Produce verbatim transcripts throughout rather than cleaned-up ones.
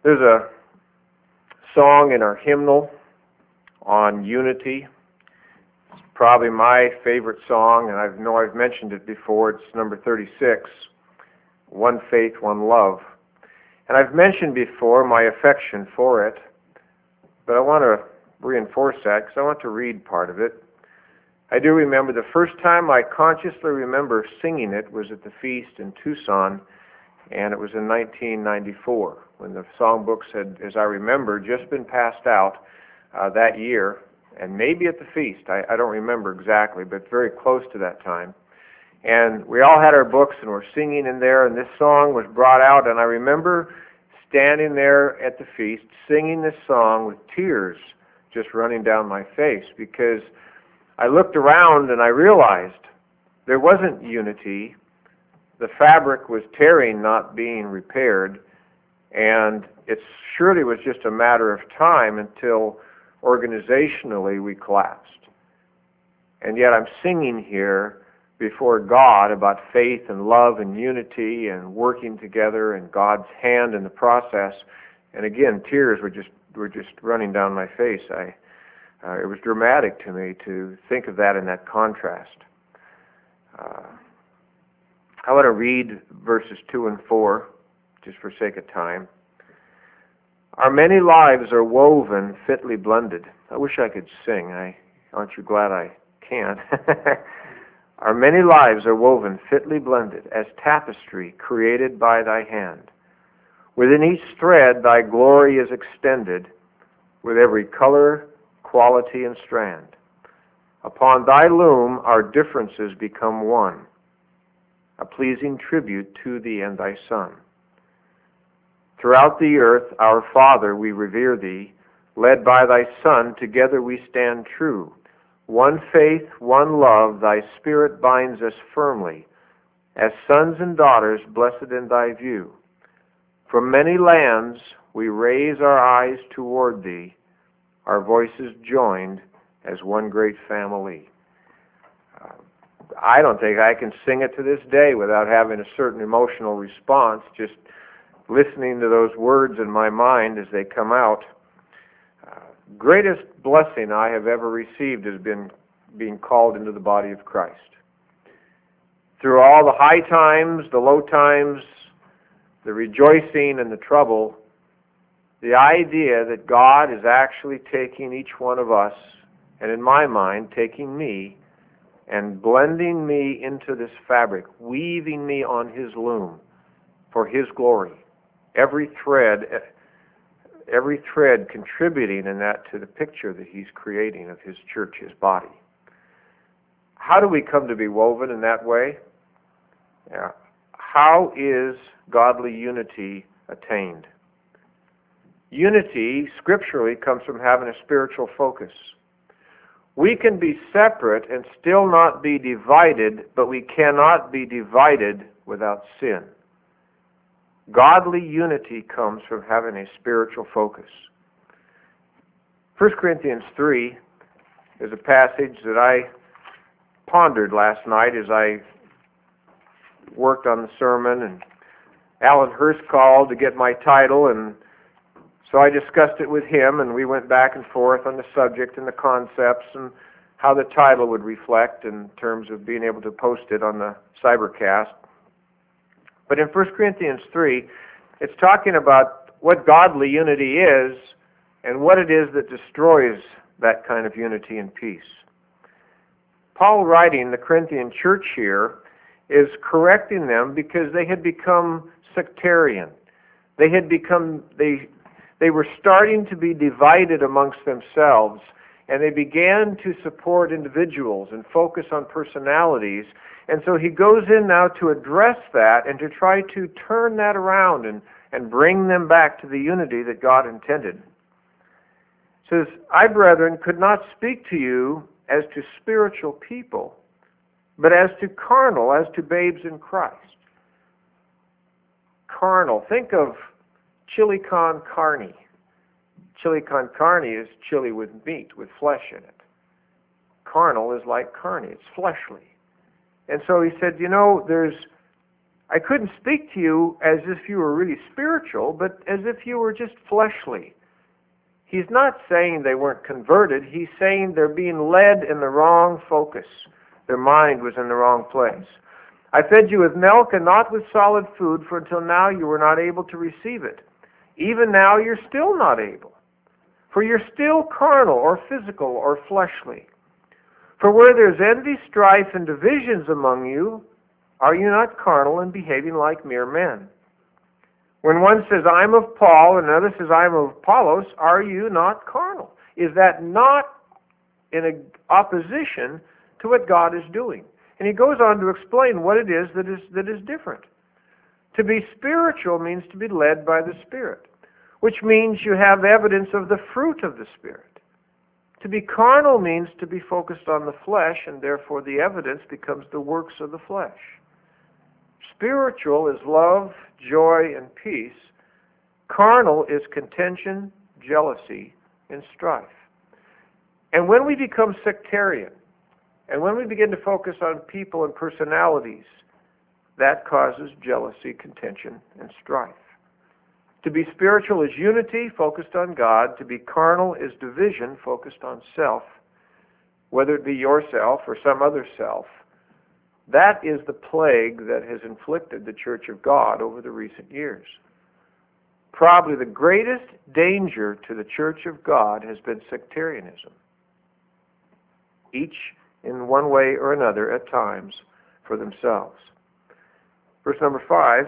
There's a song in our hymnal on unity. It's probably my favorite song, and I know I've mentioned it before. It's number thirty-six, One Faith, One Love. And I've mentioned before my affection for it, but I want to reinforce that because I want to read part of it. I do remember the first time I consciously remember singing it was at the feast in Tucson, and it was in nineteen ninety-four, when the songbooks had, as I remember, just been passed out uh, that year, and maybe at the feast. I, I don't remember exactly, but very close to that time. And we all had our books, and we're singing in there, and this song was brought out, and I remember standing there at the feast, singing this song with tears just running down my face, because I looked around and I realized there wasn't unity. The fabric was tearing, not being repaired, and it surely was just a matter of time until organizationally we collapsed. And yet I'm singing here before God about faith and love and unity and working together and God's hand in the process. And again, tears were just were just running down my face. I uh, it was dramatic to me to think of that in that contrast. Uh, I want to read verses two and four, just for sake of time. Our many lives are woven, fitly blended. I wish I could sing. I aren't you glad I can't? Our many lives are woven, fitly blended, as tapestry created by thy hand. Within each thread thy glory is extended, with every color, quality, and strand. Upon thy loom our differences become one, a pleasing tribute to thee and thy Son. Throughout the earth, our Father, we revere thee. Led by thy Son, together we stand true. One faith, one love, thy Spirit binds us firmly, as sons and daughters blessed in thy view. From many lands we raise our eyes toward thee, our voices joined as one great family. Uh, I don't think I can sing it to this day without having a certain emotional response, just listening to those words in my mind as they come out. Uh, greatest blessing I have ever received has been being called into the body of Christ. Through all the high times, the low times, the rejoicing and the trouble, the idea that God is actually taking each one of us, and in my mind, taking me, and blending me into this fabric, weaving me on his loom for his glory. Every thread, every thread contributing in that to the picture that he's creating of his church, his body. How do we come to be woven in that way? Yeah. How is godly unity attained? Unity, scripturally, comes from having a spiritual focus. We can be separate and still not be divided, but we cannot be divided without sin. Godly unity comes from having a spiritual focus. First Corinthians three is a passage that I pondered last night as I worked on the sermon, and Alan Hurst called to get my title, and so I discussed it with him, and we went back and forth on the subject and the concepts and how the title would reflect in terms of being able to post it on the Cybercast. But in First Corinthians three, it's talking about what godly unity is and what it is that destroys that kind of unity and peace. Paul, writing the Corinthian church here, is correcting them because they had become sectarian. They had become, they, they were starting to be divided amongst themselves, and they began to support individuals and focus on personalities. And so he goes in now to address that and to try to turn that around and, and bring them back to the unity that God intended. It says, I, brethren, could not speak to you as to spiritual people, but as to carnal, as to babes in Christ. Carnal. Think of chili con carne. Chili con carne is chili with meat, with flesh in it. Carnal is like carne, it's fleshly. And so he said, you know, there's I couldn't speak to you as if you were really spiritual, but as if you were just fleshly. He's not saying they weren't converted. He's saying they're being led in the wrong focus. Their mind was in the wrong place. I fed you with milk and not with solid food, for until now you were not able to receive it. Even now you're still not able. For you're still carnal or physical or fleshly. For where there's envy, strife, and divisions among you, are you not carnal and behaving like mere men? When one says, I'm of Paul, and another says, I'm of Apollos, are you not carnal? Is that not in a opposition to what God is doing? And he goes on to explain what it is that is that is different. To be spiritual means to be led by the Spirit, which means you have evidence of the fruit of the Spirit. To be carnal means to be focused on the flesh, and therefore the evidence becomes the works of the flesh. Spiritual is love, joy, and peace. Carnal is contention, jealousy, and strife. And when we become sectarian, and when we begin to focus on people and personalities, that causes jealousy, contention, and strife. To be spiritual is unity, focused on God. To be carnal is division, focused on self, whether it be yourself or some other self. That is the plague that has inflicted the Church of God over the recent years. Probably the greatest danger to the Church of God has been sectarianism. Each in one way or another at times for themselves. Verse number five,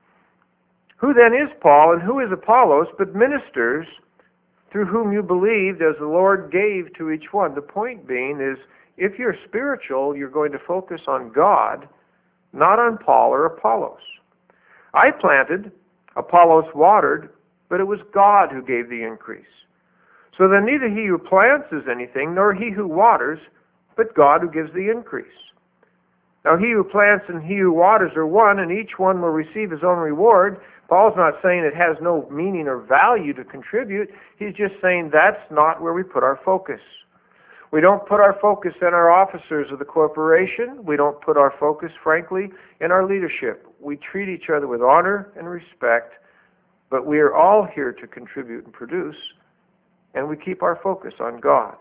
who then is Paul and who is Apollos but ministers through whom you believed as the Lord gave to each one? The point being is, if you're spiritual, you're going to focus on God, not on Paul or Apollos. I planted, Apollos watered, but it was God who gave the increase. So then neither he who plants is anything, nor he who waters, but God who gives the increase. Now he who plants and he who waters are one, and each one will receive his own reward. Paul's not saying it has no meaning or value to contribute. He's just saying that's not where we put our focus. We don't put our focus in our officers of the corporation. We don't put our focus, frankly, in our leadership. We treat each other with honor and respect, but we are all here to contribute and produce, and we keep our focus on God.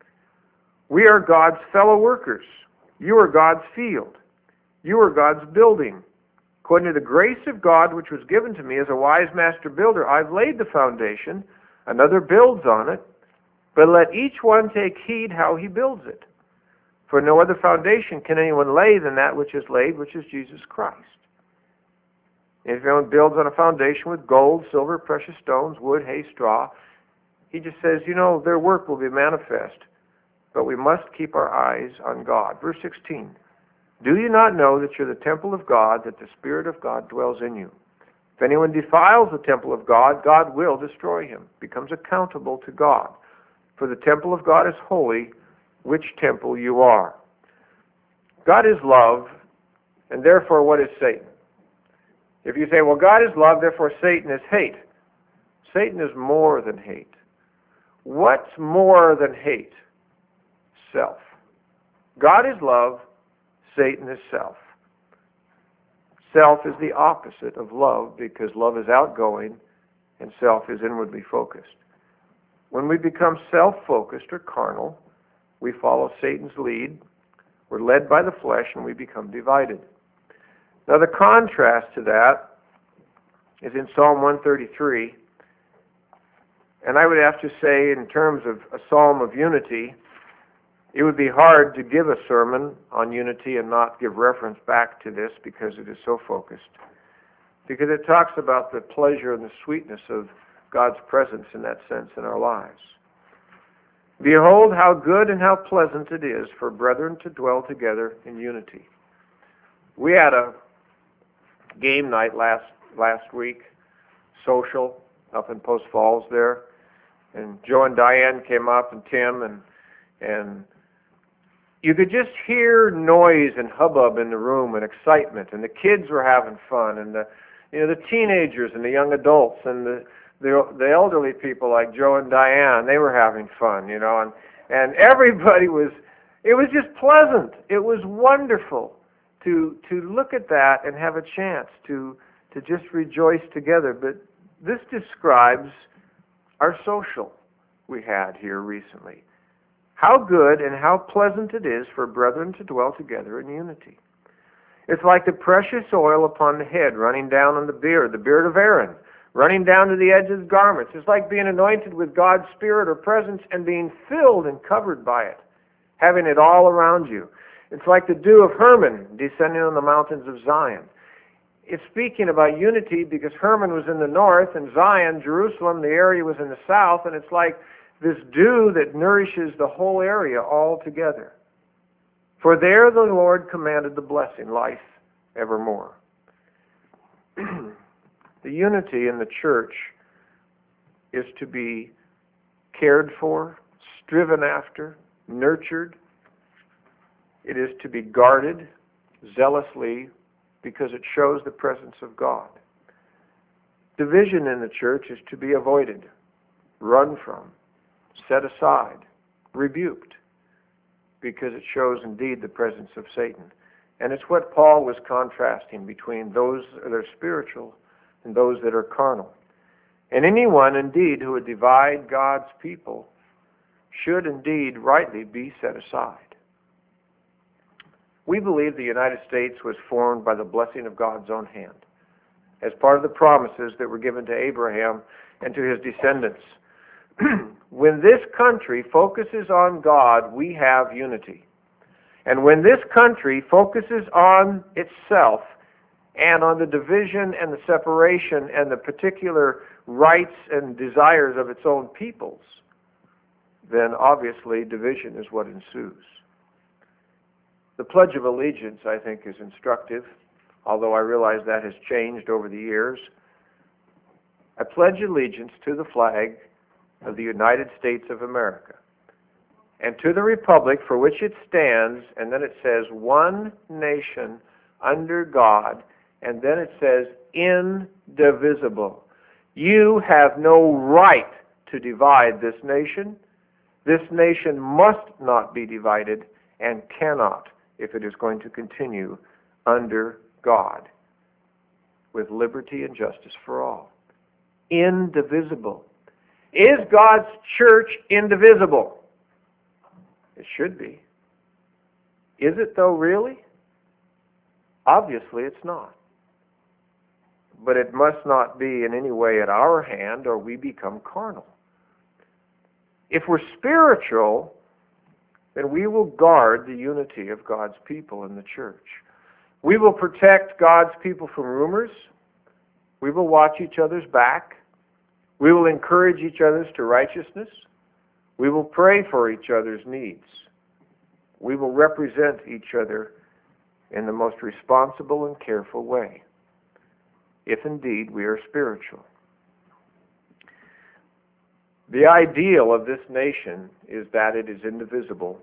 We are God's fellow workers. You are God's field. You are God's building. According to the grace of God which was given to me as a wise master builder, I've laid the foundation, another builds on it, but let each one take heed how he builds it. For no other foundation can anyone lay than that which is laid, which is Jesus Christ. If anyone builds on a foundation with gold, silver, precious stones, wood, hay, straw, he just says, you know, their work will be manifest, but we must keep our eyes on God. Verse sixteen, do you not know that you're the temple of God, that the Spirit of God dwells in you? If anyone defiles the temple of God, God will destroy him, becomes accountable to God. For the temple of God is holy, which temple you are. God is love, and therefore what is Satan? If you say, well, God is love, therefore Satan is hate. Satan is more than hate. What's more than hate? Self. God is love, Satan is self. Self is the opposite of love because love is outgoing and self is inwardly focused. When we become self-focused or carnal, we follow Satan's lead, we're led by the flesh, and we become divided. Now the contrast to that is in Psalm one thirty-three, and I would have to say in terms of a psalm of unity, it would be hard to give a sermon on unity and not give reference back to this because it is so focused. Because it talks about the pleasure and the sweetness of God's presence in that sense in our lives. Behold how good and how pleasant it is for brethren to dwell together in unity. We had a game night last last week, social, up in Post Falls there, and Joe and Diane came up and Tim, and and you could just hear noise and hubbub in the room and excitement, and the kids were having fun, and the you know the teenagers and the young adults and the the, the elderly people like Joe and Diane, they were having fun, you know, and and everybody was. It was just pleasant. It was wonderful to to look at that and have a chance to to just rejoice together. But this describes our social we had here recently. How good and how pleasant it is for brethren to dwell together in unity. It's like the precious oil upon the head running down on the beard, the beard of Aaron, running down to the edge of his garments. It's like being anointed with God's Spirit or presence and being filled and covered by it, having it all around you. It's like the dew of Hermon descending on the mountains of Zion. It's speaking about unity because Hermon was in the north and Zion, Jerusalem, the area was in the south, and it's like this dew that nourishes the whole area all together. For there the Lord commanded the blessing, life evermore. The unity in the church is to be cared for, striven after, nurtured. It is to be guarded zealously because it shows the presence of God. Division in the church is to be avoided, run from, set aside, rebuked, because it shows indeed the presence of Satan. And it's what Paul was contrasting between those that are spiritual and those that are carnal. And anyone indeed who would divide God's people should indeed rightly be set aside. We believe the United States was formed by the blessing of God's own hand, as part of the promises that were given to Abraham and to his descendants. When this country focuses on God, we have unity. And when this country focuses on itself and on the division and the separation and the particular rights and desires of its own peoples, then obviously division is what ensues. The Pledge of Allegiance, I think, is instructive, although I realize that has changed over the years. I pledge allegiance to the flag of the United States of America and to the republic for which it stands, and then it says one nation under God, and then it says indivisible. You have no right to divide this nation. This nation must not be divided and cannot if it is going to continue under God with liberty and justice for all. Indivisible. Is God's church indivisible? It should be. Is it though, really? Obviously it's not. But it must not be in any way at our hand or we become carnal. If we're spiritual, then we will guard the unity of God's people in the church. We will protect God's people from rumors. We will watch each other's back. We will encourage each other to righteousness. We will pray for each other's needs. We will represent each other in the most responsible and careful way, if indeed we are spiritual. The ideal of this nation is that it is indivisible.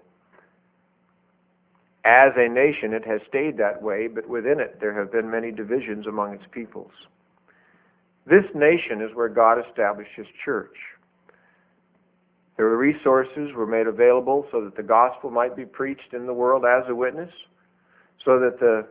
As a nation, it has stayed that way, but within it there have been many divisions among its peoples. This nation is where God established His church. The resources were made available so that the gospel might be preached in the world as a witness, so that the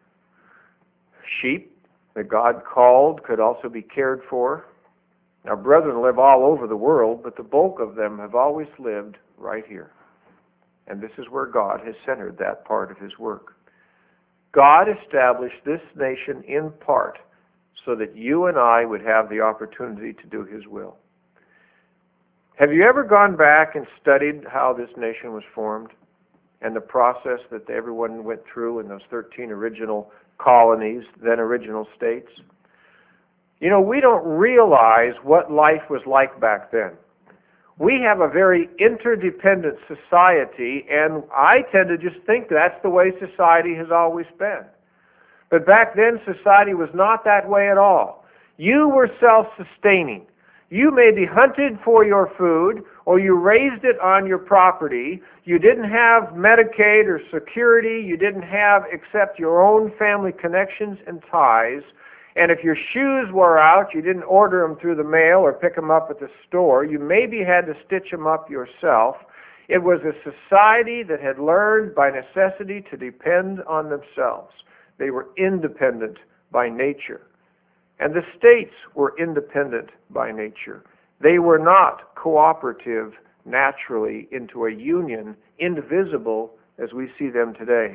sheep that God called could also be cared for. Our brethren live all over the world, but the bulk of them have always lived right here. And this is where God has centered that part of His work. God established this nation in part so that you and I would have the opportunity to do His will. Have you ever gone back and studied how this nation was formed and the process that everyone went through in those thirteen original colonies, then original states? You know, we don't realize what life was like back then. We have a very interdependent society, and I tend to just think that's the way society has always been. But back then, society was not that way at all. You were self-sustaining. You may be hunted for your food, or you raised it on your property. You didn't have Medicaid or security. You didn't have except your own family connections and ties. And if your shoes wore out, you didn't order them through the mail or pick them up at the store. You maybe had to stitch them up yourself. It was a society that had learned by necessity to depend on themselves. They were independent by nature. And the states were independent by nature. They were not cooperative naturally into a union, indivisible as we see them today.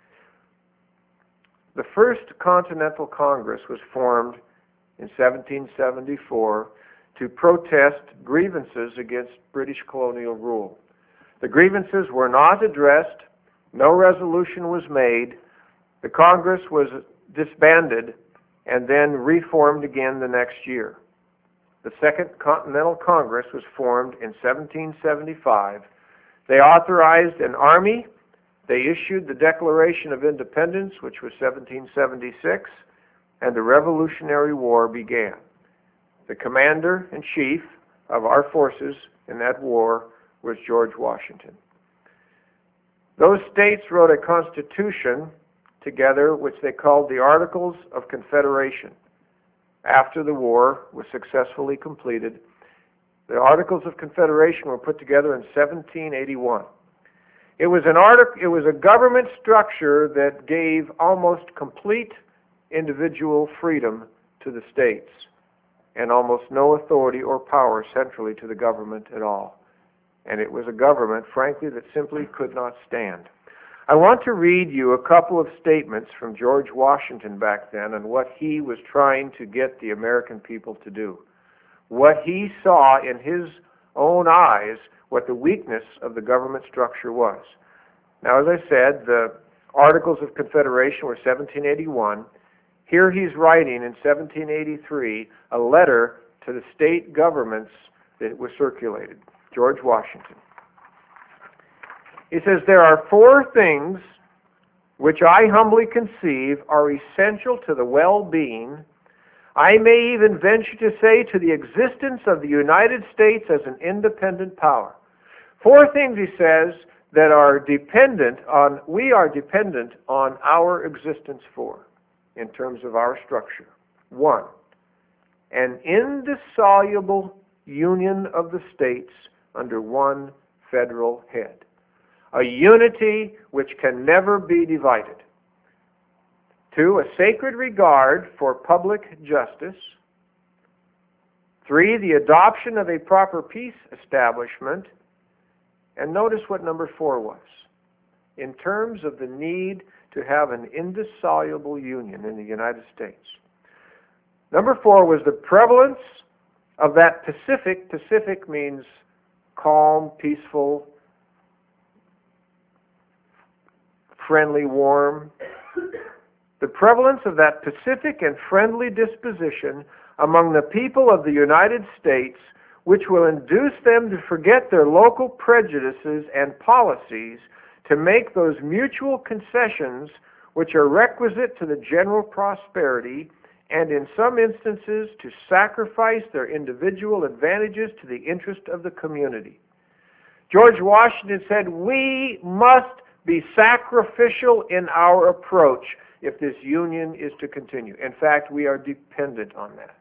The First Continental Congress was formed in seventeen seventy-four to protest grievances against British colonial rule. The grievances were not addressed, no resolution was made, the Congress was disbanded, and then reformed again the next year. The Second Continental Congress was formed in seventeen seventy-five. They authorized an army. They issued the Declaration of Independence, which was seventeen seventy-six, and the Revolutionary War began. The commander-in-chief of our forces in that war was George Washington. Those states wrote a constitution together, which they called the Articles of Confederation. After the war was successfully completed, the Articles of Confederation were put together in seventeen eighty-one. It was an artic- it was a government structure that gave almost complete individual freedom to the states and almost no authority or power centrally to the government at all. And it was a government, frankly, that simply could not stand. I want to read you a couple of statements from George Washington back then on what he was trying to get the American people to do. What he saw in his own eyes, what the weakness of the government structure was. Now, as I said, the Articles of Confederation were seventeen eighty-one. Here he's writing in seventeen eighty-three a letter to the state governments that was circulated. George Washington. He says, "There are four things which I humbly conceive are essential to the well-being, I may even venture to say to the existence of the United States as an independent power." Four things, he says, that are dependent on, we are dependent on our existence for, in terms of our structure. One, an indissoluble union of the states under one federal head. A unity which can never be divided. Two, a sacred regard for public justice. Three, the adoption of a proper peace establishment. And notice what number four was. In terms of the need to have an indissoluble union in the United States. Number four was the prevalence of that Pacific. Pacific means calm, peaceful, friendly, warm. The prevalence of that pacific and friendly disposition among the people of the United States, which will induce them to forget their local prejudices and policies to make those mutual concessions which are requisite to the general prosperity, and in some instances to sacrifice their individual advantages to the interest of the community. George Washington said, we must be sacrificial in our approach if this union is to continue. In fact, we are dependent on that.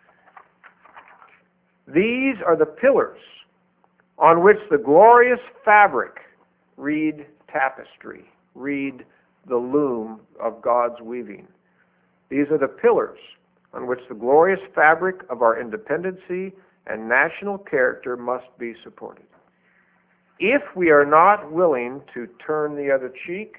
These are the pillars on which the glorious fabric, read tapestry, read the loom of God's weaving. These are the pillars on which the glorious fabric of our independency and national character must be supported. If we are not willing to turn the other cheek,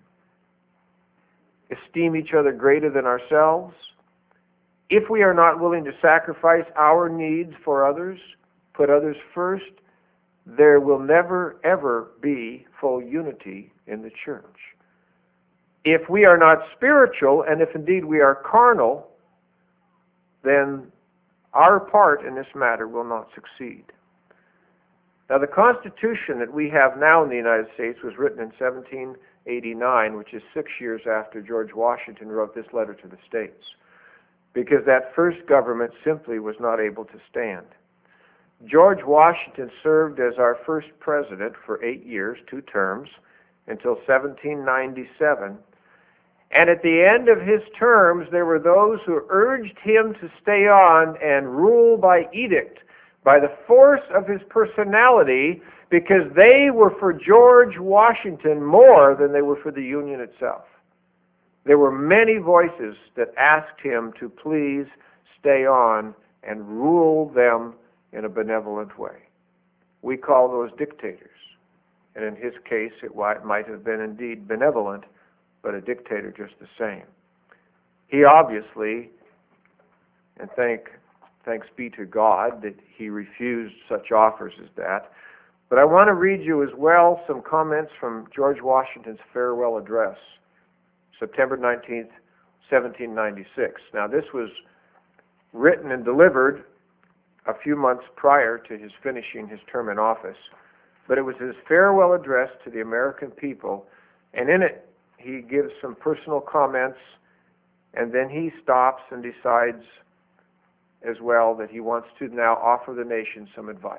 esteem each other greater than ourselves, if we are not willing to sacrifice our needs for others, put others first, there will never, ever be full unity in the church. If we are not spiritual, and if indeed we are carnal, then our part in this matter will not succeed. Now, the Constitution that we have now in the United States was written in seventeen eighty-nine, which is six years after George Washington wrote this letter to the states, because that first government simply was not able to stand. George Washington served as our first president for eight years, two terms, until seventeen ninety-seven. And at the end of his terms, there were those who urged him to stay on and rule by edict, by the force of his personality, because they were for George Washington more than they were for the Union itself. There were many voices that asked him to please stay on and rule them in a benevolent way. We call those dictators. And in his case, it might have been indeed benevolent, but a dictator just the same. He obviously, and thank, thanks be to God that he refused such offers as that. But I want to read you as well some comments from George Washington's farewell address, September nineteenth, seventeen ninety-six. Now, this was written and delivered a few months prior to his finishing his term in office, but it was his farewell address to the American people, and in it he gives some personal comments, and then he stops and decides as well that he wants to now offer the nation some advice.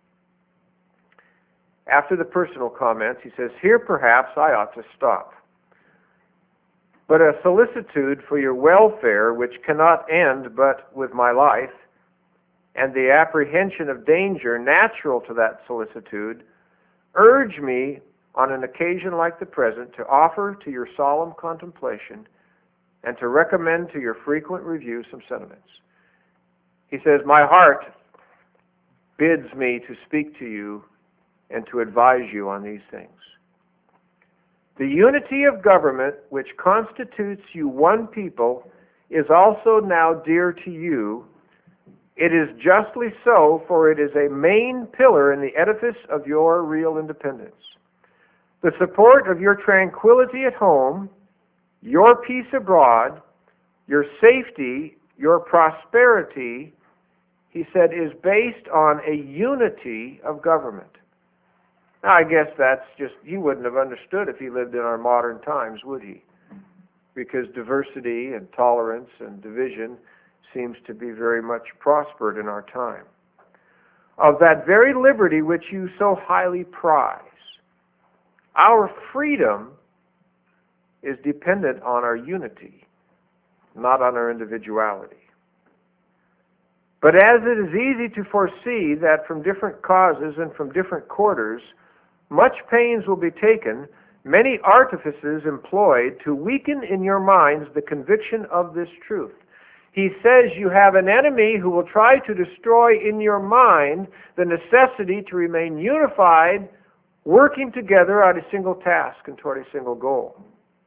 After the personal comments, he says, "Here perhaps I ought to stop. But a solicitude for your welfare which cannot end but with my life, and the apprehension of danger natural to that solicitude, urge me on an occasion like the present to offer to your solemn contemplation and to recommend to your frequent review some sentiments." He says, "My heart bids me to speak to you and to advise you on these things. The unity of government which constitutes you one people is also now dear to you. It is justly so, for it is a main pillar in the edifice of your real independence. The support of your tranquility at home, your peace abroad, your safety, your prosperity," he said, "is based on a unity of government." Now, I guess that's just, he wouldn't have understood if he lived in our modern times, would he? Because diversity and tolerance and division seems to be very much prospered in our time. "Of that very liberty which you so highly prize. Our freedom is dependent on our unity, not on our individuality. But as it is easy to foresee that from different causes and from different quarters, much pains will be taken, many artifices employed to weaken in your minds the conviction of this truth." He says you have an enemy who will try to destroy in your mind the necessity to remain unified, working together on a single task and toward a single goal.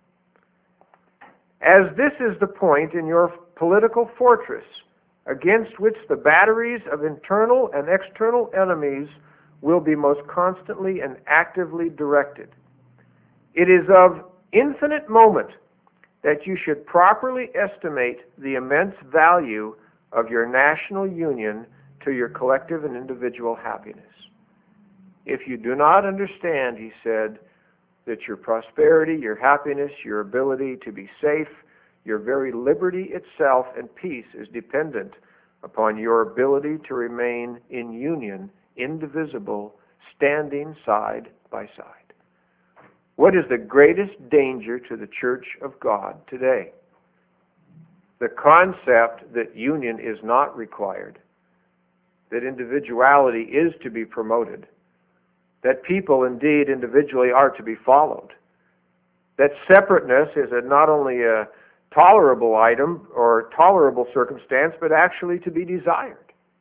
As this is the point in your political fortress against which the batteries of internal and external enemies will be most constantly and actively directed, it is of infinite moment that you should properly estimate the immense value of your national union to your collective and individual happiness. If you do not understand, he said, that your prosperity, your happiness, your ability to be safe, your very liberty itself and peace is dependent upon your ability to remain in union, indivisible, standing side by side. What is the greatest danger to the Church of God today? The concept that union is not required, that individuality is to be promoted, that people indeed individually are to be followed, that separateness is a, not only a tolerable item or tolerable circumstance, but actually to be desired.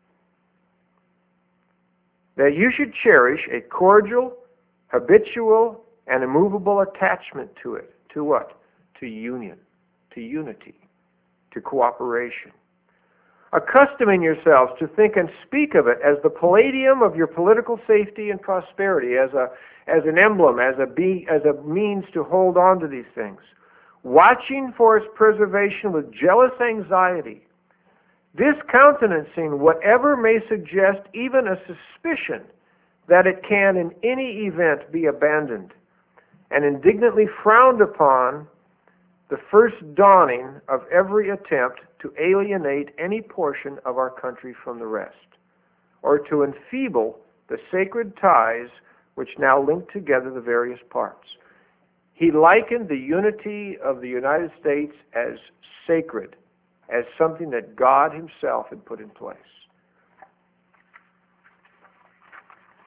That you should cherish a cordial, habitual, and immovable attachment to it. To what? To union, to unity, to cooperation. Accustoming yourselves to think and speak of it as the palladium of your political safety and prosperity, as a as an emblem, as a be, as a means to hold on to these things, watching for its preservation with jealous anxiety, discountenancing whatever may suggest even a suspicion that it can in any event be abandoned, and indignantly frowned upon the first dawning of every attempt to alienate any portion of our country from the rest, or to enfeeble the sacred ties which now link together the various parts. He likened the unity of the United States as sacred, as something that God himself had put in place.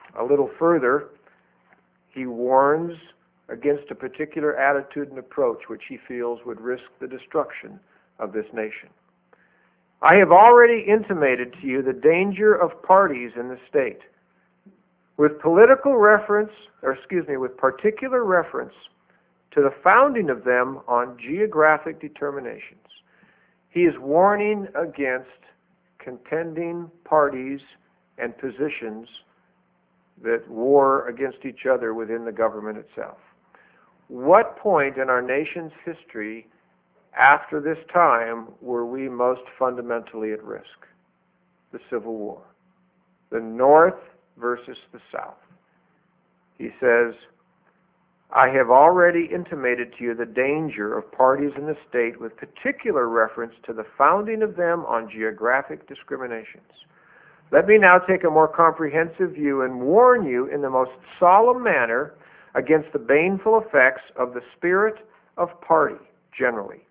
A little further, he warns against a particular attitude and approach which he feels would risk the destruction of this nation. I have already intimated to you the danger of parties in the state, with political reference, or excuse me, with particular reference to the founding of them on geographic determinations. He is warning against contending parties and positions that war against each other within the government itself. What point in our nation's history after this time were we most fundamentally at risk? The Civil War. The North versus the South. He says, I have already intimated to you the danger of parties in the state with particular reference to the founding of them on geographic discriminations. Let me now take a more comprehensive view and warn you in the most solemn manner against the baneful effects of the spirit of party generally.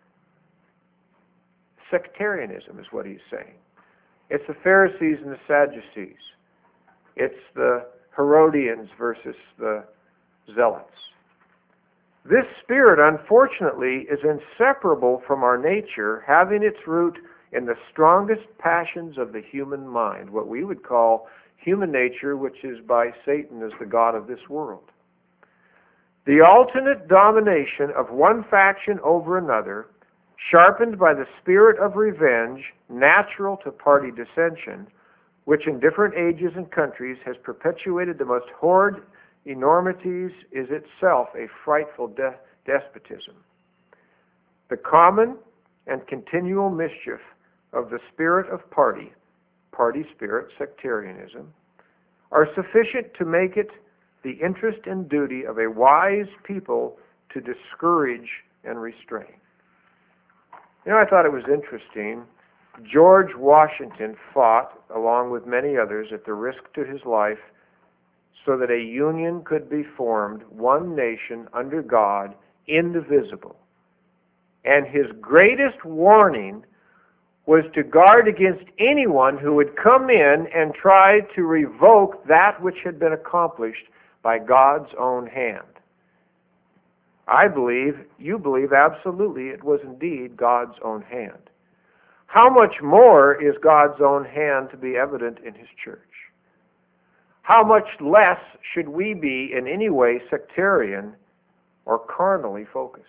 Sectarianism is what he's saying. It's the Pharisees and the Sadducees. It's the Herodians versus the Zealots. This spirit, unfortunately, is inseparable from our nature, having its root in the strongest passions of the human mind, what we would call human nature, which is by Satan as the god of this world. The alternate domination of one faction over another, sharpened by the spirit of revenge, natural to party dissension, which in different ages and countries has perpetuated the most horrid enormities, is itself a frightful de- despotism. The common and continual mischief of the spirit of party, party spirit, sectarianism, are sufficient to make it the interest and duty of a wise people to discourage and restrain. You know, I thought it was interesting. George Washington fought, along with many others, at the risk to his life, so that a union could be formed, one nation under God, indivisible. And his greatest warning was to guard against anyone who would come in and try to revoke that which had been accomplished by God's own hand. I believe, you believe absolutely it was indeed God's own hand. How much more is God's own hand to be evident in his church? How much less should we be in any way sectarian or carnally focused?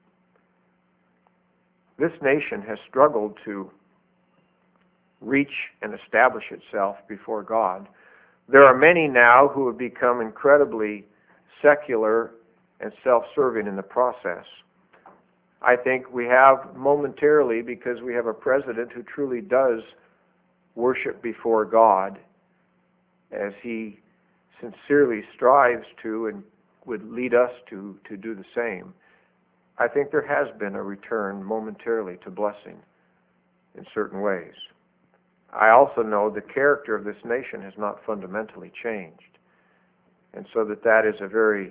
This nation has struggled to reach and establish itself before God. There are many now who have become incredibly secular and self-serving in the process. I think we have momentarily, because we have a president who truly does worship before God, as he sincerely strives to and would lead us to, to do the same. I think there has been a return momentarily to blessing in certain ways. I also know the character of this nation has not fundamentally changed, and so that that is a very,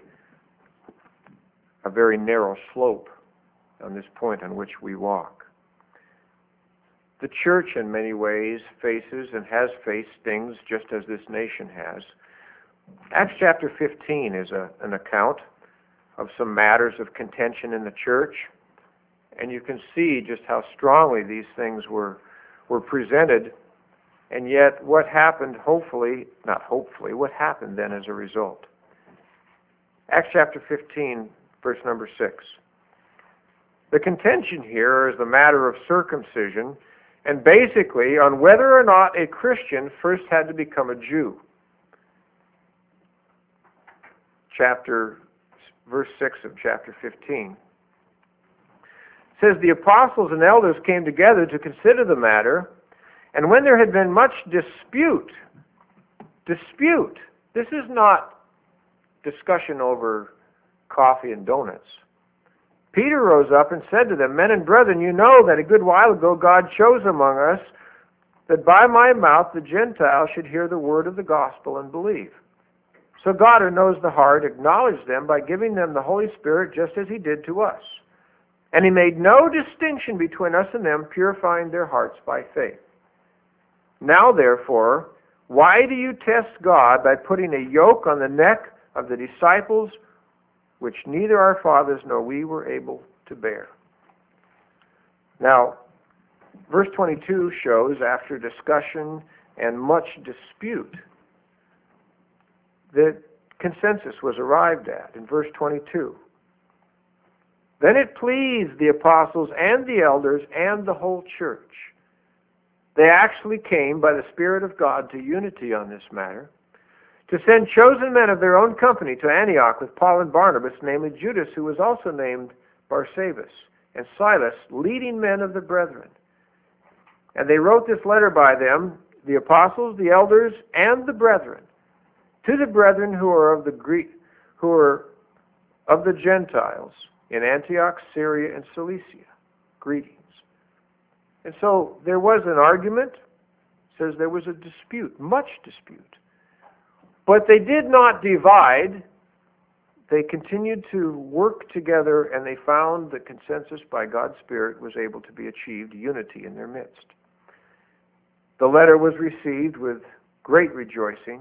a very narrow slope on this point on which we walk. The church in many ways faces and has faced things just as this nation has. Acts chapter fifteen is a, an account of some matters of contention in the church, and you can see just how strongly these things were, were presented. And yet, what happened, hopefully, not hopefully, what happened then as a result? Acts chapter fifteen, verse number six. The contention here is the matter of circumcision, and basically on whether or not a Christian first had to become a Jew. Chapter, verse six of chapter fifteen. It says, the apostles and elders came together to consider the matter, and when there had been much dispute, dispute, this is not discussion over coffee and donuts. Peter rose up and said to them, men and brethren, you know that a good while ago God chose among us that by my mouth the Gentiles should hear the word of the gospel and believe. So God, who knows the heart, acknowledged them by giving them the Holy Spirit just as he did to us. And he made no distinction between us and them, purifying their hearts by faith. Now, therefore, Why do you test God by putting a yoke on the neck of the disciples which neither our fathers nor we were able to bear? Now, verse twenty-two shows, after discussion and much dispute, that consensus was arrived at in verse twenty-two. Then it pleased the apostles and the elders and the whole church. They actually came by the Spirit of God to unity on this matter, to send chosen men of their own company to Antioch with Paul and Barnabas, namely Judas, who was also named Barsabas, and Silas, leading men of the brethren. And they wrote this letter by them, the apostles, the elders, and the brethren, to the brethren who are of the Greek, who are of the Gentiles in Antioch, Syria, and Cilicia. Greetings. And so there was an argument. It says there was a dispute, much dispute. But they did not divide. They continued to work together, and they found that consensus by God's Spirit was able to be achieved, unity in their midst. The letter was received with great rejoicing.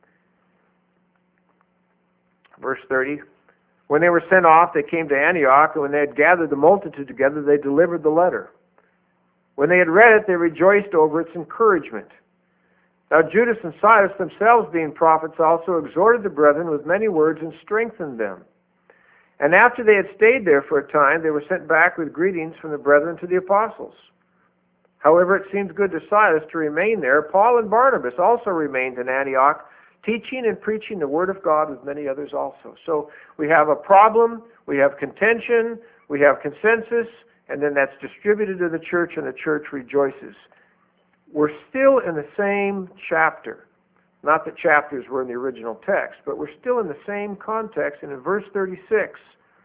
Verse thirty, when they were sent off, they came to Antioch, and when they had gathered the multitude together, they delivered the letter. When they had read it, they rejoiced over its encouragement. Now Judas and Silas, themselves being prophets, also exhorted the brethren with many words and strengthened them. And after they had stayed there for a time, they were sent back with greetings from the brethren to the apostles. However, it seemed good to Silas to remain there. Paul and Barnabas also remained in Antioch, teaching and preaching the word of God with many others also. So we have a problem, we have contention, we have consensus, and then that's distributed to the church, and the church rejoices. We're still in the same chapter. Not that chapters were in the original text, but we're still in the same context. And in verse thirty-six,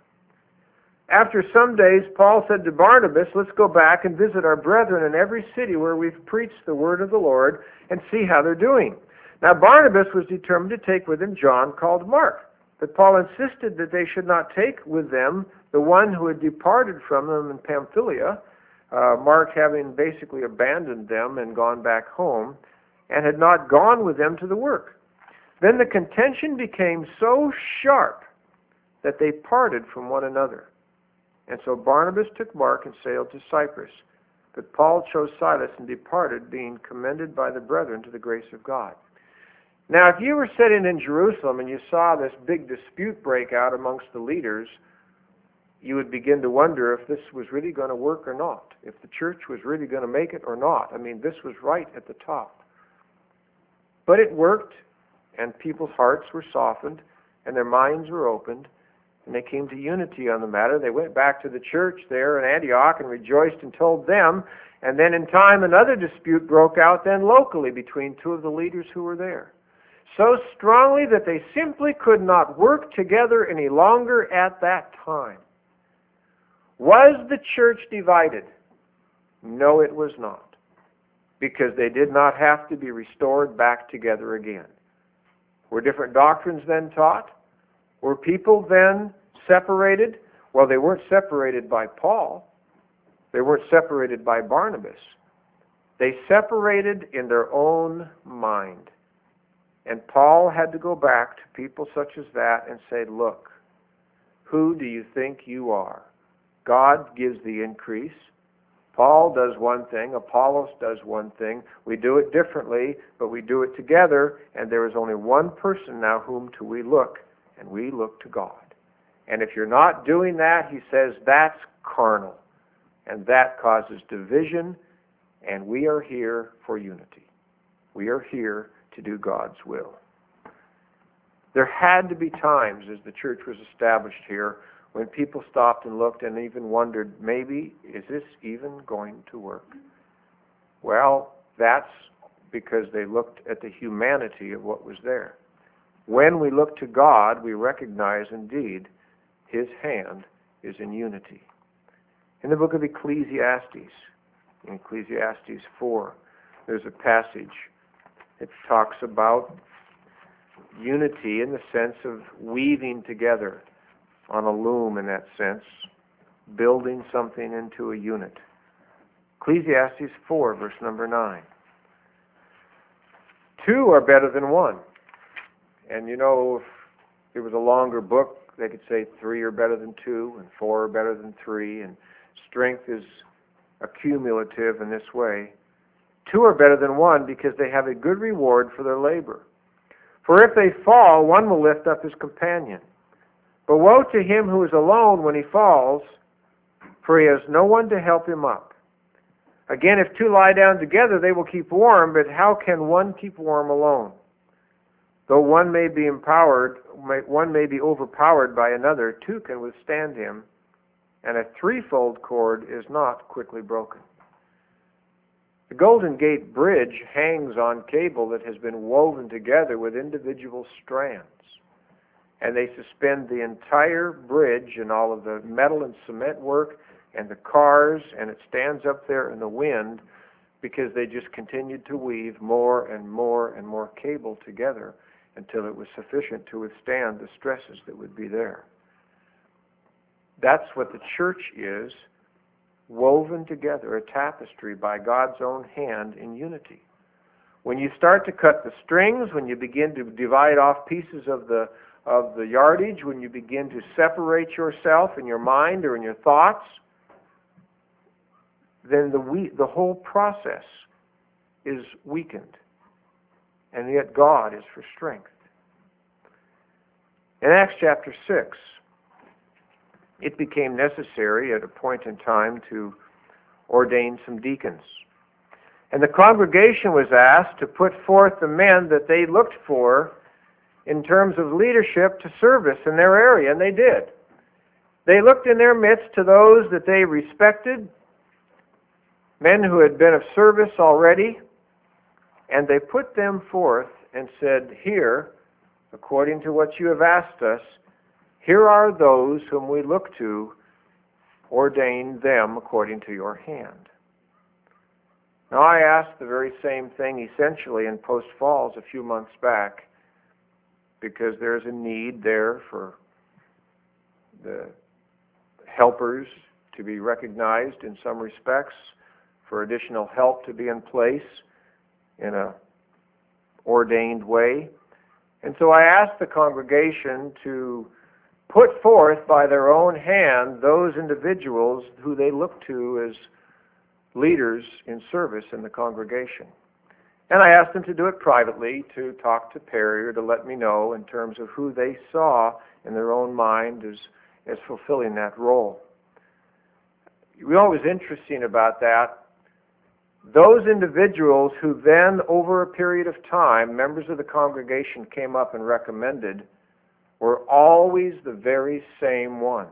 after some days, Paul said to Barnabas, let's go back and visit our brethren in every city where we've preached the word of the Lord and see how they're doing. Now Barnabas was determined to take with him John, called Mark. But Paul insisted that they should not take with them the one who had departed from them in Pamphylia, uh, Mark having basically abandoned them and gone back home, and had not gone with them to the work. Then the contention became so sharp that they parted from one another. And so Barnabas took Mark and sailed to Cyprus. But Paul chose Silas and departed, being commended by the brethren to the grace of God. Now, if you were sitting in Jerusalem and you saw this big dispute break out amongst the leaders, you would begin to wonder if this was really going to work or not, if the church was really going to make it or not. I mean, this was right at the top. But it worked, and people's hearts were softened, and their minds were opened, and they came to unity on the matter. They went back to the church there in Antioch and rejoiced and told them, and then in time another dispute broke out then locally between two of the leaders who were there, so strongly that they simply could not work together any longer at that time. Was the church divided? No, it was not, because they did not have to be restored back together again. Were different doctrines then taught? Were people then separated? Well, they weren't separated by Paul. They weren't separated by Barnabas. They separated in their own mind. And Paul had to go back to people such as that and say, look, who do you think you are? God gives the increase. Paul does one thing, Apollos does one thing. We do it differently, but we do it together, and there is only one person now whom to we look, and we look to God. And if you're not doing that, he says, that's carnal, and that causes division, and we are here for unity. We are here to do God's will. There had to be times, as the church was established here, when people stopped and looked and even wondered, maybe, is this even going to work? Well, that's because they looked at the humanity of what was there. When we look to God, we recognize indeed His hand is in unity. In the book of Ecclesiastes, in Ecclesiastes four, there's a passage that talks about unity in the sense of weaving together on a loom, in that sense, building something into a unit. Ecclesiastes four, verse number nine. Two are better than one. And you know, if it was a longer book, they could say three are better than two, and four are better than three, and strength is accumulative in this way. Two are better than one because they have a good reward for their labor. For if they fall, one will lift up his companion. But woe to him who is alone when he falls, for he has no one to help him up. Again, if two lie down together, they will keep warm, but how can one keep warm alone? Though one may be empowered, one may be overpowered by another, two can withstand him, and a threefold cord is not quickly broken. The Golden Gate Bridge hangs on cable that has been woven together with individual strands, and they suspend the entire bridge and all of the metal and cement work and the cars, and it stands up there in the wind because they just continued to weave more and more and more cable together until it was sufficient to withstand the stresses that would be there. That's what the church is, woven together, a tapestry by God's own hand in unity. When you start to cut the strings, when you begin to divide off pieces of the of the yardage, when you begin to separate yourself in your mind or in your thoughts, then the we, the whole process is weakened. And yet God is for strength. In Acts chapter six, it became necessary at a point in time to ordain some deacons. And the congregation was asked to put forth the men that they looked for in terms of leadership to service in their area, and they did. They looked in their midst to those that they respected, men who had been of service already, and they put them forth and said, "Here, according to what you have asked us, here are those whom we look to, ordain them according to your hand." Now, I asked the very same thing essentially in Post Falls a few months back, because there's a need there for the helpers to be recognized in some respects, for additional help to be in place in a ordained way. And so I asked the congregation to put forth by their own hand those individuals who they look to as leaders in service in the congregation. And I asked them to do it privately, to talk to Perry or to let me know in terms of who they saw in their own mind as, as fulfilling that role. What was interesting about that, those individuals who then, over a period of time, members of the congregation came up and recommended, were always the very same ones.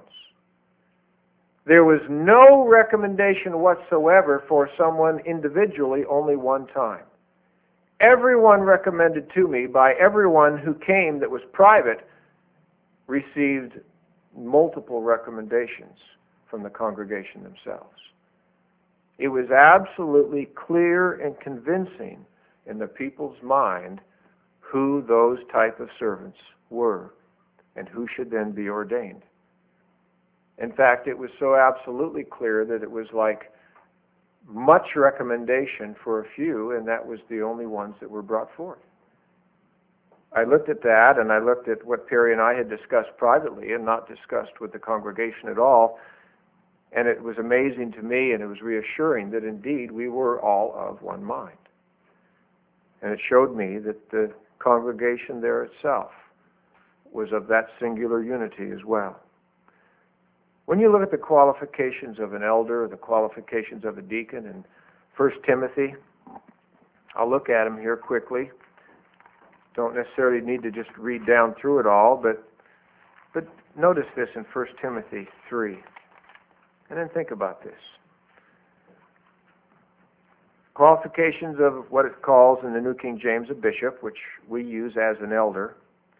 There was no recommendation whatsoever for someone individually only one time. Everyone recommended to me by everyone who came that was private received multiple recommendations from the congregation themselves. It was absolutely clear and convincing in the people's mind who those type of servants were and who should then be ordained. In fact, it was so absolutely clear that it was like much recommendation for a few, and that was the only ones that were brought forth. I looked at that, and I looked at what Perry and I had discussed privately and not discussed with the congregation at all, and it was amazing to me, and it was reassuring that indeed we were all of one mind. And it showed me that the congregation there itself was of that singular unity as well. When you look at the qualifications of an elder, the qualifications of a deacon in First Timothy, I'll look at them here quickly. Don't necessarily need to just read down through it all, but but notice this in First Timothy three. And then think about this. Qualifications of what it calls in the New King James a bishop, which we use as an elder,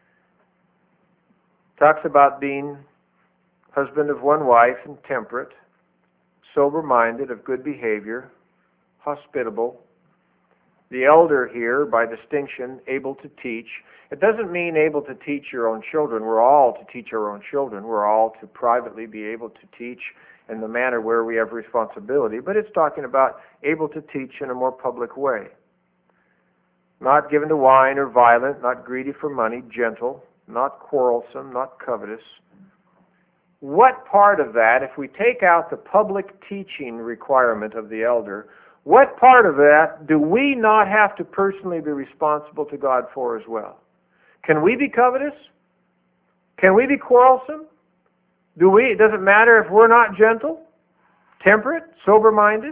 talks about being husband of one wife and temperate, sober-minded, of good behavior, hospitable. The elder here, by distinction, able to teach. It doesn't mean able to teach your own children. We're all to teach our own children. We're all to privately be able to teach in the manner where we have responsibility. But it's talking about able to teach in a more public way. not given to wine or violent, not greedy for money, gentle, not quarrelsome, not covetous. What part of that, if we take out the public teaching requirement of the elder, what part of that do we not have to personally be responsible to God for as well? Can we be covetous? Can we be quarrelsome? Do we? Does it matter if we're not gentle, temperate, sober-minded?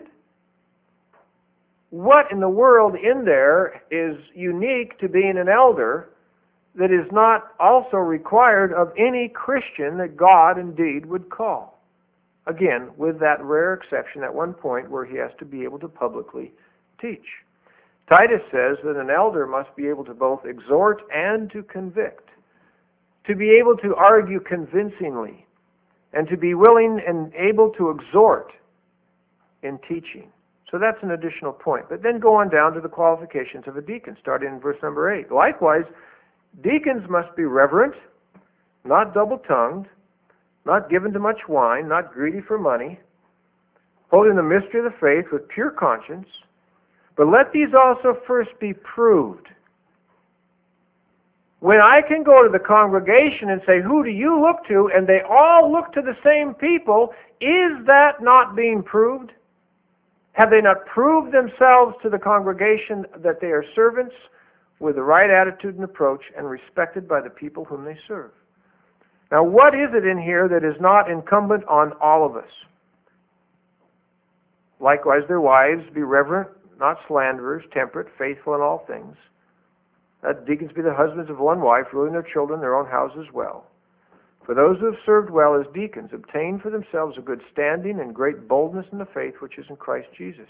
What in the world in there is unique to being an elder that is not also required of any Christian that God indeed would call? Again, with that rare exception at one point where he has to be able to publicly teach. Titus says that an elder must be able to both exhort and to convict, to be able to argue convincingly, and to be willing and able to exhort in teaching. So that's an additional point. But then go on down to the qualifications of a deacon, starting in verse number eight. Likewise, deacons must be reverent, not double-tongued, not given to much wine, not greedy for money, holding the mystery of the faith with pure conscience. But let these also first be proved. When I can go to the congregation and say, who do you look to? And they all look to the same people, is that not being proved? Have they not proved themselves to the congregation that they are servants with the right attitude and approach and respected by the people whom they serve? Now, what is it in here that is not incumbent on all of us? Likewise, their wives be reverent, not slanderers, temperate, faithful in all things. Let deacons be the husbands of one wife, ruling their children, their own houses well. For those who have served well as deacons obtain for themselves a good standing and great boldness in the faith which is in Christ Jesus.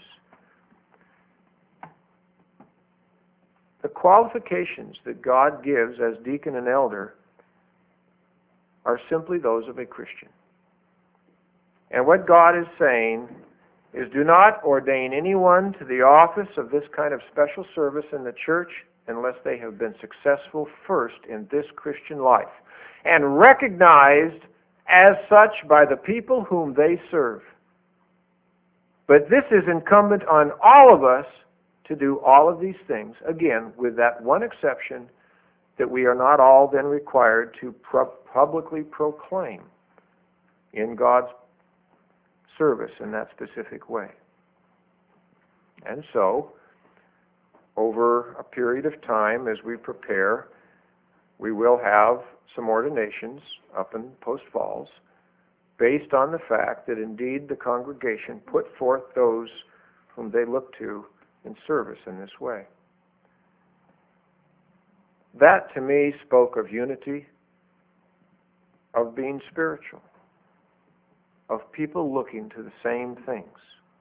The qualifications that God gives as deacon and elder are simply those of a Christian. And what God is saying is, do not ordain anyone to the office of this kind of special service in the church unless they have been successful first in this Christian life and recognized as such by the people whom they serve. But this is incumbent on all of us to do all of these things, again, with that one exception, that we are not all then required to pro- publicly proclaim in God's service in that specific way. And so, over a period of time as we prepare, we will have some ordinations up in Post Falls based on the fact that indeed the congregation put forth those whom they look to in service in this way. That to me spoke of unity, of being spiritual, of people looking to the same things.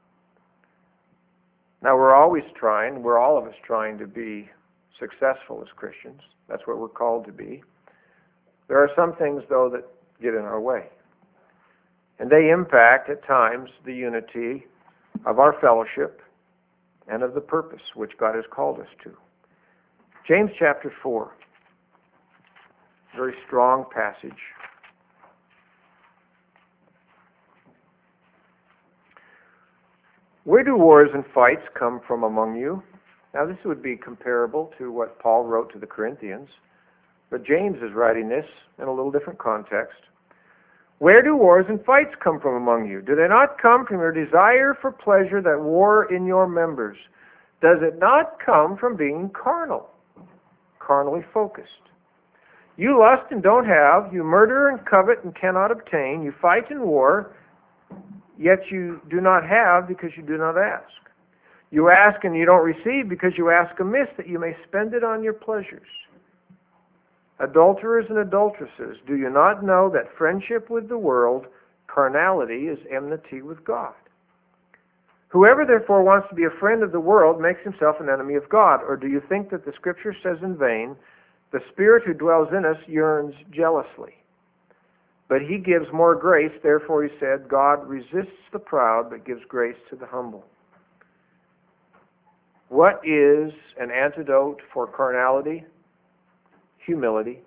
Now we're always trying, we're all of us trying to be successful as Christians. That's what we're called to be. There are some things, though, that get in our way. And they impact, at times, the unity of our fellowship and of the purpose which God has called us to. James chapter four, very strong passage. Where do wars and fights come from among you? Now this would be comparable to what Paul wrote to the Corinthians, but James is writing this in a little different context. Where do wars and fights come from among you? Do they not come from your desire for pleasure that war in your members? Does it not come from being carnal, carnally focused? You lust and don't have, you murder and covet and cannot obtain, you fight and war, yet you do not have because you do not ask. You ask and you don't receive because you ask amiss that you may spend it on your pleasures. Adulterers and adulteresses, do you not know that friendship with the world, carnality, is enmity with God? Whoever therefore wants to be a friend of the world makes himself an enemy of God. Or do you think that the Scripture says in vain, the Spirit who dwells in us yearns jealously? But he gives more grace, therefore he said, God resists the proud, but gives grace to the humble. What is an antidote for carnality? Humility.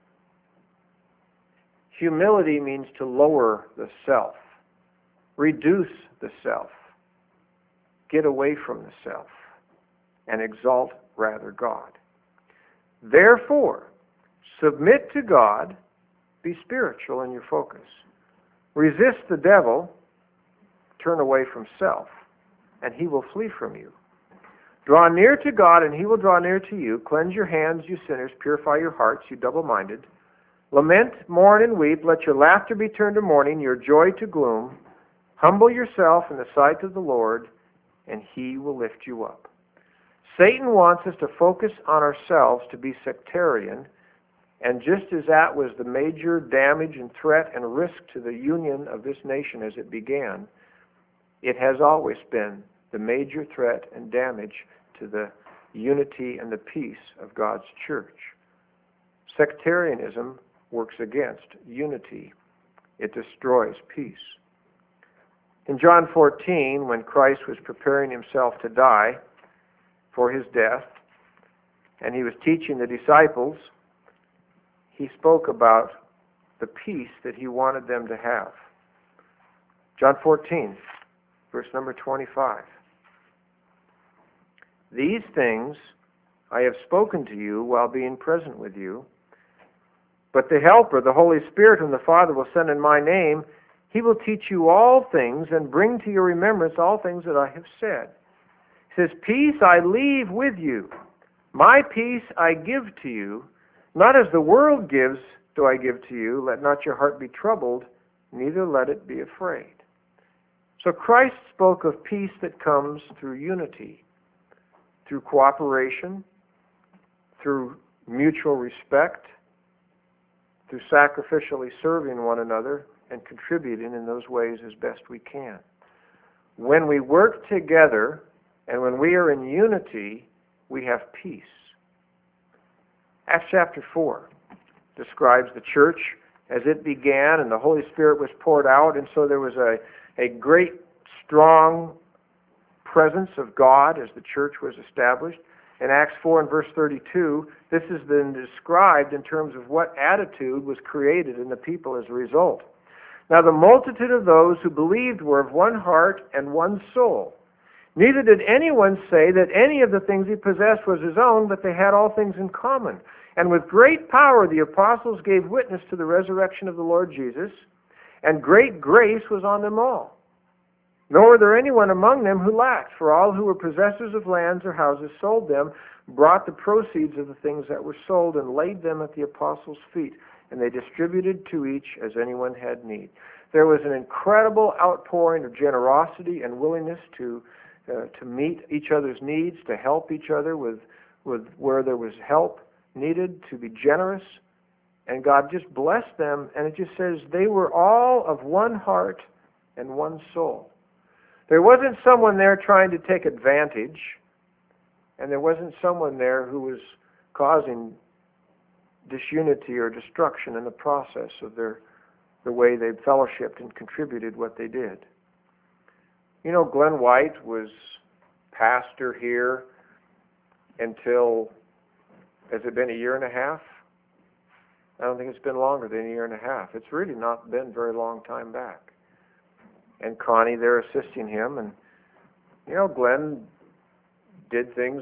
Humility means to lower the self, reduce the self, get away from the self, and exalt rather God. Therefore, submit to God, be spiritual in your focus. Resist the devil, turn away from self, and he will flee from you. Draw near to God, and he will draw near to you. Cleanse your hands, you sinners. Purify your hearts, you double-minded. Lament, mourn, and weep. Let your laughter be turned to mourning, your joy to gloom. Humble yourself in the sight of the Lord, and he will lift you up. Satan wants us to focus on ourselves, to be sectarian, and just as that was the major damage and threat and risk to the union of this nation as it began, it has always been the major threat and damage to the unity and the peace of God's church. Sectarianism works against unity. It destroys peace. In John fourteen, when Christ was preparing himself to die for his death, and he was teaching the disciples, he spoke about the peace that he wanted them to have. John fourteen, verse number twenty-five. These things I have spoken to you while being present with you, but the Helper, the Holy Spirit, whom the Father will send in my name, he will teach you all things and bring to your remembrance all things that I have said. He says, peace I leave with you. My peace I give to you. Not as the world gives do I give to you. Let not your heart be troubled, neither let it be afraid. So Christ spoke of peace that comes through unity, through cooperation, through mutual respect, through sacrificially serving one another and contributing in those ways as best we can. When we work together and when we are in unity, we have peace. Acts chapter four describes the church as it began and the Holy Spirit was poured out, and so there was a, a great, strong presence of God as the church was established. In Acts four and verse thirty-two, this has been described in terms of what attitude was created in the people as a result. Now the multitude of those who believed were of one heart and one soul. Neither did anyone say that any of the things he possessed was his own, but they had all things in common. And with great power the apostles gave witness to the resurrection of the Lord Jesus, and great grace was on them all. Nor were there anyone among them who lacked, for all who were possessors of lands or houses sold them, brought the proceeds of the things that were sold, and laid them at the apostles' feet, and they distributed to each as anyone had need. There was an incredible outpouring of generosity and willingness to uh, to meet each other's needs, to help each other with with where there was help needed, to be generous, and God just blessed them. And it just says they were all of one heart and one soul. There wasn't someone there trying to take advantage, and there wasn't someone there who was causing disunity or destruction in the process of their the way they fellowshipped and contributed what they did. You know, Glenn White was pastor here until, has it been a year and a half? I don't think it's been longer than a year and a half. It's really not been a very long time back. And Connie there assisting him, and you know, Glenn did things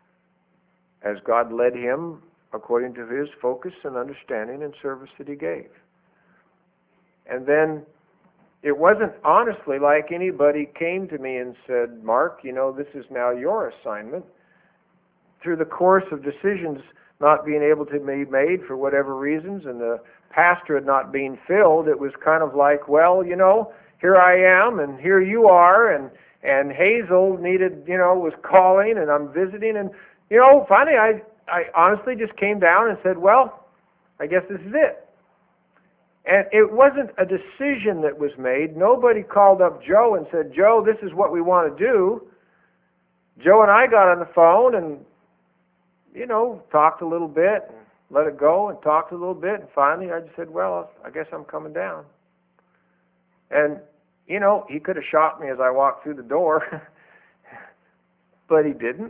as God led him according to his focus and understanding and service that he gave. And then it wasn't honestly like anybody came to me and said, Mark, you know, this is now your assignment. Through the course of decisions not being able to be made for whatever reasons, and the pastorate not being filled, it was kind of like, well, you know, here I am, and here you are, and and Hazel needed, you know, was calling, and I'm visiting, and, you know, finally I, I honestly just came down and said, well, I guess this is it. And it wasn't a decision that was made. Nobody called up Joe and said, Joe, this is what we want to do. Joe and I got on the phone and, you know, talked a little bit, and let it go, and talked a little bit, and finally I just said, well, I guess I'm coming down. And, you know, he could have shot me as I walked through the door, but he didn't.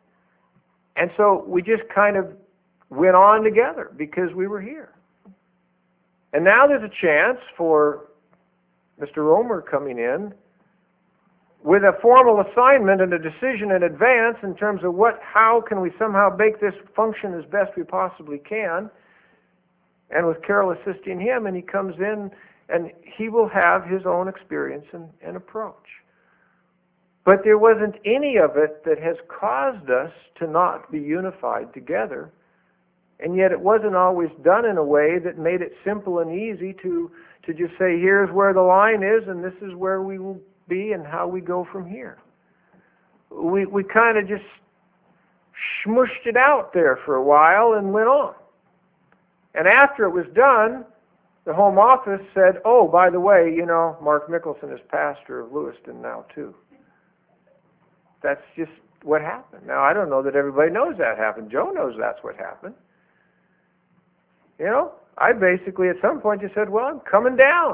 And so we just kind of went on together because we were here. And now there's a chance for Mister Romer coming in with a formal assignment and a decision in advance in terms of what, how can we somehow make this function as best we possibly can, and with Carol assisting him, and he comes in and he will have his own experience and, and approach. But there wasn't any of it that has caused us to not be unified together, and yet it wasn't always done in a way that made it simple and easy to, to just say, here's where the line is, and this is where we will be and how we go from here. We, we kind of just smushed it out there for a while and went on. And after it was done, the Home Office said, oh, by the way, you know, Mark Mickelson is pastor of Lewiston now, too. That's just what happened. Now, I don't know that everybody knows that happened. Joe knows that's what happened. You know, I basically at some point just said, well, I'm coming down.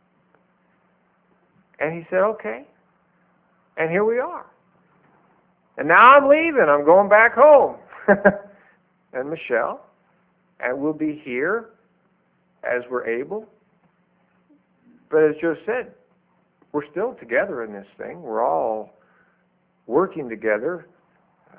And he said, okay. And here we are. And now I'm leaving. I'm going back home. And Michelle, and we'll be here as we're able. But as Joe said, we're still together in this thing. We're all working together. Uh,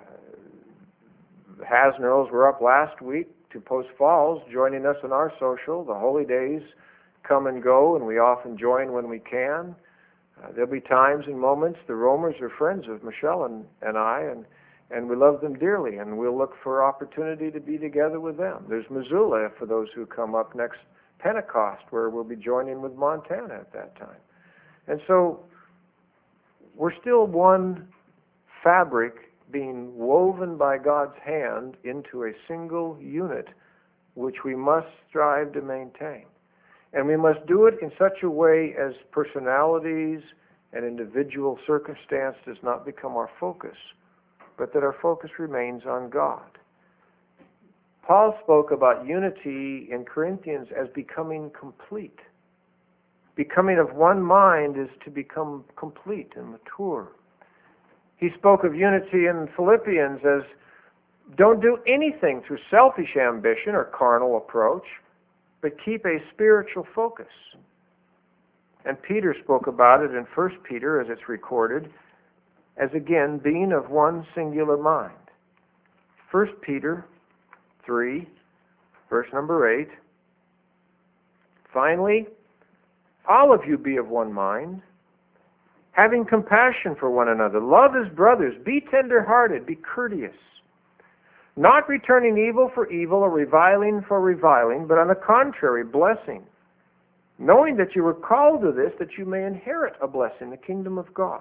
the Hasnells were up last week to Post Falls, joining us in our social. The holy days come and go, and we often join when we can. Uh, there'll be times and moments. The Romers are friends of Michelle and, and I, and, and we love them dearly, and we'll look for opportunity to be together with them. There's Missoula for those who come up next Pentecost, where we'll be joining with Montana at that time. And so we're still one fabric being woven by God's hand into a single unit, which we must strive to maintain. And we must do it in such a way as personalities and individual circumstance does not become our focus, but that our focus remains on God. Paul spoke about unity in Corinthians as becoming complete. Becoming of one mind is to become complete and mature. He spoke of unity in Philippians as don't do anything through selfish ambition or carnal approach, but keep a spiritual focus. And Peter spoke about it in First Peter, as it's recorded, as again being of one singular mind. First Peter three, verse number eight. Finally, all of you be of one mind, having compassion for one another. Love as brothers. Be tender-hearted. Be courteous. Not returning evil for evil or reviling for reviling, but on the contrary, blessing, knowing that you were called to this, that you may inherit a blessing, the kingdom of God.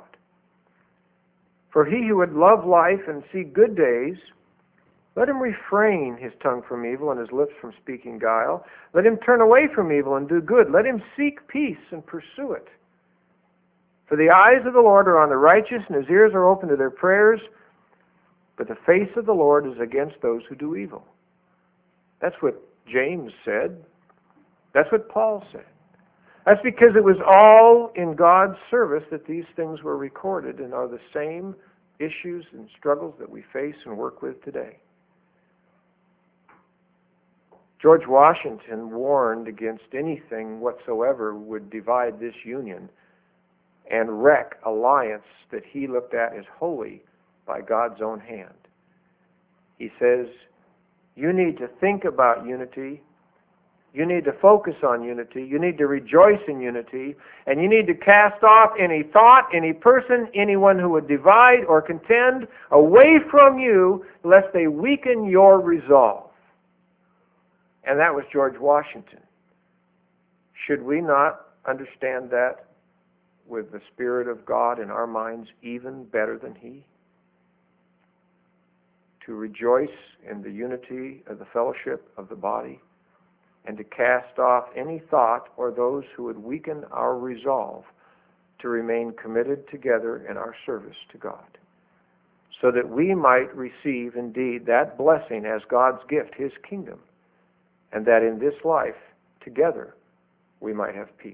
For he who would love life and see good days, let him refrain his tongue from evil and his lips from speaking guile. Let him turn away from evil and do good. Let him seek peace and pursue it. For the eyes of the Lord are on the righteous, and his ears are open to their prayers, but the face of the Lord is against those who do evil. That's what James said. That's what Paul said. That's because it was all in God's service that these things were recorded and are the same issues and struggles that we face and work with today. George Washington warned against anything whatsoever would divide this union and wreck alliance that he looked at as holy by God's own hand. He says, you need to think about unity, you need to focus on unity, you need to rejoice in unity, and you need to cast off any thought, any person, anyone who would divide or contend away from you, lest they weaken your resolve. And that was George Washington. Should we not understand that with the Spirit of God in our minds even better than he? To rejoice in the unity of the fellowship of the body, and to cast off any thought or those who would weaken our resolve to remain committed together in our service to God, so that we might receive indeed that blessing as God's gift, his kingdom, and that in this life, together, we might have peace.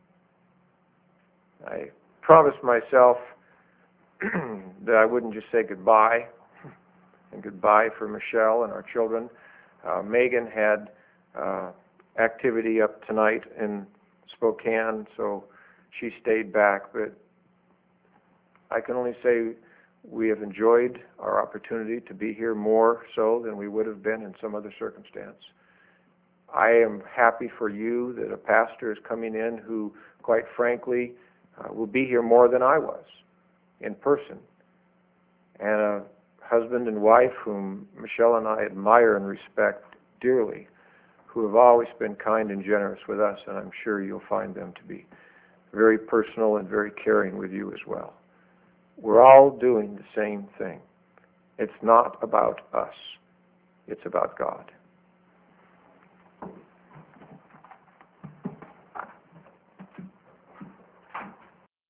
I promised myself that I wouldn't just say goodbye, and goodbye for Michelle and our children. Uh, Megan had uh, activity up tonight in Spokane, so she stayed back. But I can only say we have enjoyed our opportunity to be here more so than we would have been in some other circumstance. I am happy for you that a pastor is coming in who, quite frankly, uh, will be here more than I was in person, and a husband and wife whom Michelle and I admire and respect dearly, who have always been kind and generous with us, and I'm sure you'll find them to be very personal and very caring with you as well. We're all doing the same thing. It's not about us. It's about God.